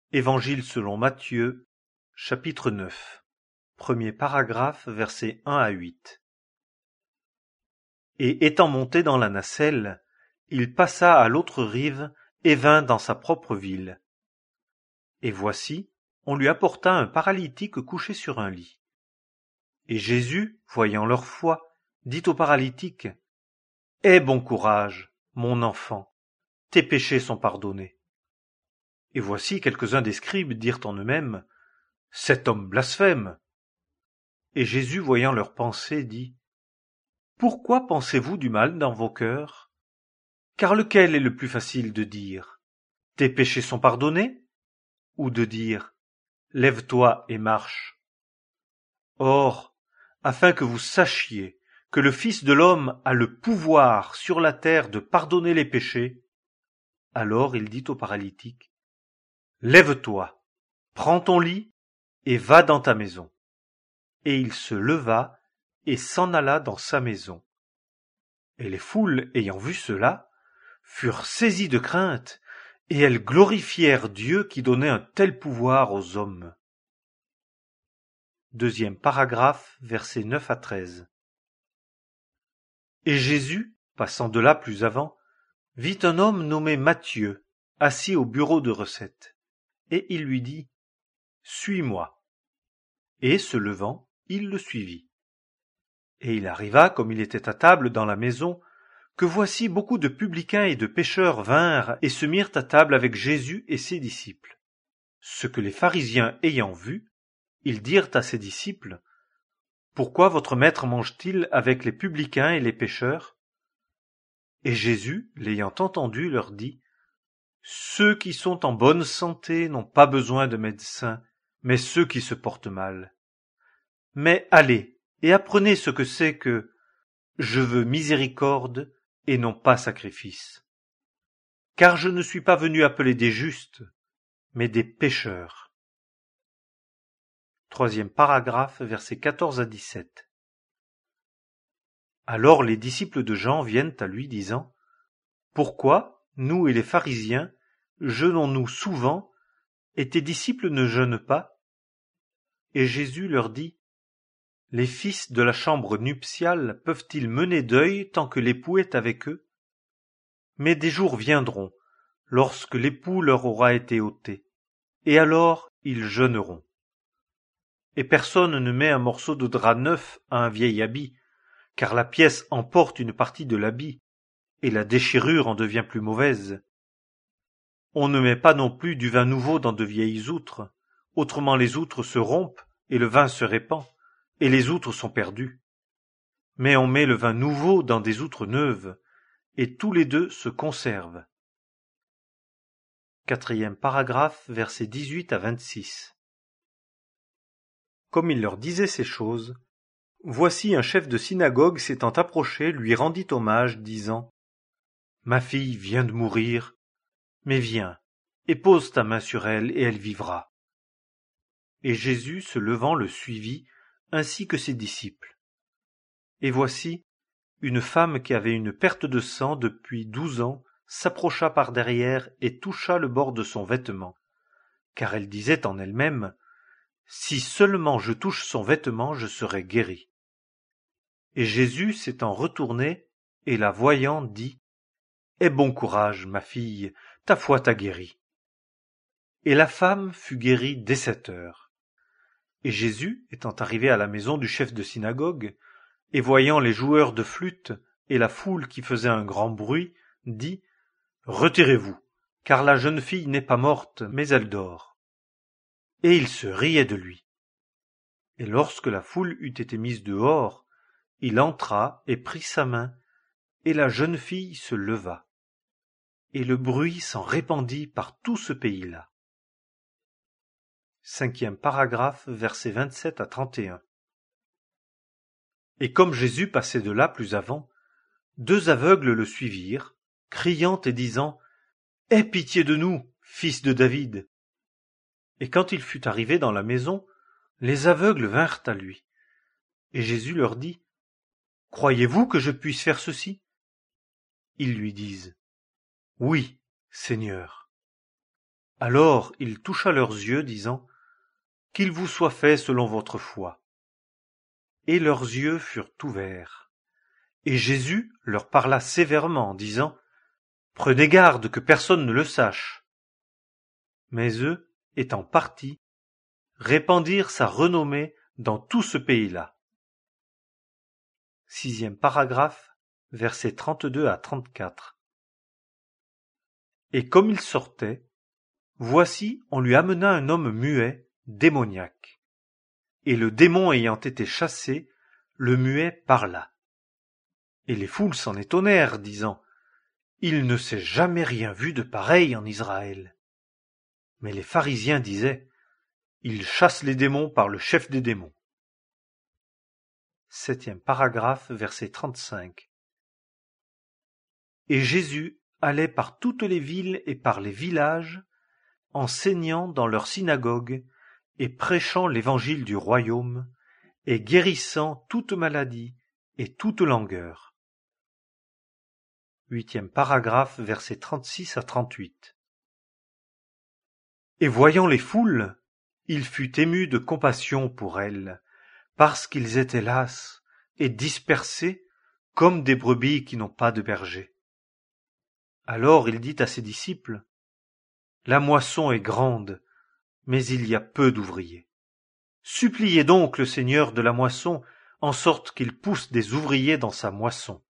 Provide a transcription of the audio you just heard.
Évangile selon Matthieu, chapitre 9, premier paragraphe, versets 1 à 8. Et étant monté dans la nacelle, il passa à l'autre rive et vint dans sa propre ville. Et voici, on lui apporta un paralytique couché sur un lit. Et Jésus, voyant leur foi, dit au paralytique: « Aie bon courage, mon enfant, tes péchés sont pardonnés. » Et voici quelques-uns des scribes dirent en eux-mêmes: « Cet homme blasphème. » Et Jésus, voyant leurs pensées, dit: « Pourquoi pensez-vous du mal dans vos cœurs? Car lequel est le plus facile de dire: tes péchés sont pardonnés, ou de dire: lève-toi et marche? Or, afin que vous sachiez que le Fils de l'homme a le pouvoir sur la terre de pardonner les péchés, alors il dit au paralytique: lève-toi, prends ton lit et va dans ta maison. Et il se leva et s'en alla dans sa maison. Et les foules, ayant vu cela, furent saisies de crainte, et elles glorifièrent Dieu qui donnait un tel pouvoir aux hommes. Deuxième paragraphe, versets 9 à 13. Et Jésus, passant de là plus avant, vit un homme nommé Matthieu, assis au bureau de recette, et il lui dit: « Suis-moi. » Et se levant, il le suivit. Et il arriva, comme il était à table dans la maison, que voici beaucoup de publicains et de pécheurs vinrent et se mirent à table avec Jésus et ses disciples. Ce que les pharisiens ayant vu, ils dirent à ses disciples: « Pourquoi votre maître mange-t-il avec les publicains et les pécheurs ?» Et Jésus, l'ayant entendu, leur dit: « Ceux qui sont en bonne santé n'ont pas besoin de médecin, mais ceux qui se portent mal. Mais allez et apprenez ce que c'est que « Je veux miséricorde et non pas sacrifice. » Car je ne suis pas venu appeler des justes, mais des pécheurs. Troisième paragraphe, versets 14 à 17. Alors les disciples de Jean viennent à lui disant: « Pourquoi, nous et les pharisiens, jeûnons-nous souvent, et tes disciples ne jeûnent pas? » Et Jésus leur dit: « Les fils de la chambre nuptiale peuvent-ils mener deuil tant que l'époux est avec eux? Mais des jours viendront, lorsque l'époux leur aura été ôté, et alors ils jeûneront. Et personne ne met un morceau de drap neuf à un vieil habit, car la pièce emporte une partie de l'habit, et la déchirure en devient plus mauvaise. On ne met pas non plus du vin nouveau dans de vieilles outres, autrement les outres se rompent, et le vin se répand, et les outres sont perdues. Mais on met le vin nouveau dans des outres neuves, et tous les deux se conservent. » Quatrième paragraphe, versets 18 à 26. Comme il leur disait ces choses, voici un chef de synagogue s'étant approché lui rendit hommage, disant: « Ma fille vient de mourir, mais viens, et pose ta main sur elle, et elle vivra. » Et Jésus, se levant, le suivit, ainsi que ses disciples. Et voici, une femme qui avait une perte de sang depuis 12 ans s'approcha par derrière et toucha le bord de son vêtement, car elle disait en elle-même: « Si seulement je touche son vêtement, je serai guérie. » Et Jésus, s'étant retourné et la voyant, dit: « Aie bon courage, ma fille, ta foi t'a guérie. » Et la femme fut guérie dès 7 heures. Et Jésus, étant arrivé à la maison du chef de synagogue, et voyant les joueurs de flûte et la foule qui faisait un grand bruit, dit: « Retirez-vous, car la jeune fille n'est pas morte, mais elle dort. » Et il se riait de lui. Et lorsque la foule eut été mise dehors, il entra et prit sa main, et la jeune fille se leva. Et le bruit s'en répandit par tout ce pays-là. Cinquième paragraphe, versets 27 à 31. Et comme Jésus passait de là plus avant, 2 aveugles le suivirent, criant et disant: « Aie pitié de nous, fils de David. » Et quand il fut arrivé dans la maison, les aveugles vinrent à lui. Et Jésus leur dit: « Croyez-vous que je puisse faire ceci? » Ils lui disent: « Oui, Seigneur. » Alors il toucha leurs yeux, disant, qu'il vous soit fait selon votre foi. Et leurs yeux furent ouverts. Et Jésus leur parla sévèrement, disant, prenez garde que personne ne le sache. Mais eux, étant partis, répandirent sa renommée dans tout ce pays-là. 6e paragraphe, versets 32 à 34. Et comme il sortait, voici, on lui amena un homme muet, démoniaque. Et le démon ayant été chassé, le muet parla. Et les foules s'en étonnèrent, disant, il ne s'est jamais rien vu de pareil en Israël. Mais les pharisiens disaient, il chasse les démons par le chef des démons. 7e paragraphe, verset 35. Et Jésus allait par toutes les villes et par les villages, enseignant dans leurs synagogues et prêchant l'évangile du royaume, et guérissant toute maladie et toute langueur. 8e paragraphe, versets 36 à 38. Et voyant les foules, il fut ému de compassion pour elles, parce qu'ils étaient lasses et dispersés comme des brebis qui n'ont pas de berger. Alors il dit à ses disciples, la moisson est grande, mais il y a peu d'ouvriers. Suppliez donc le Seigneur de la moisson, en sorte qu'il pousse des ouvriers dans sa moisson.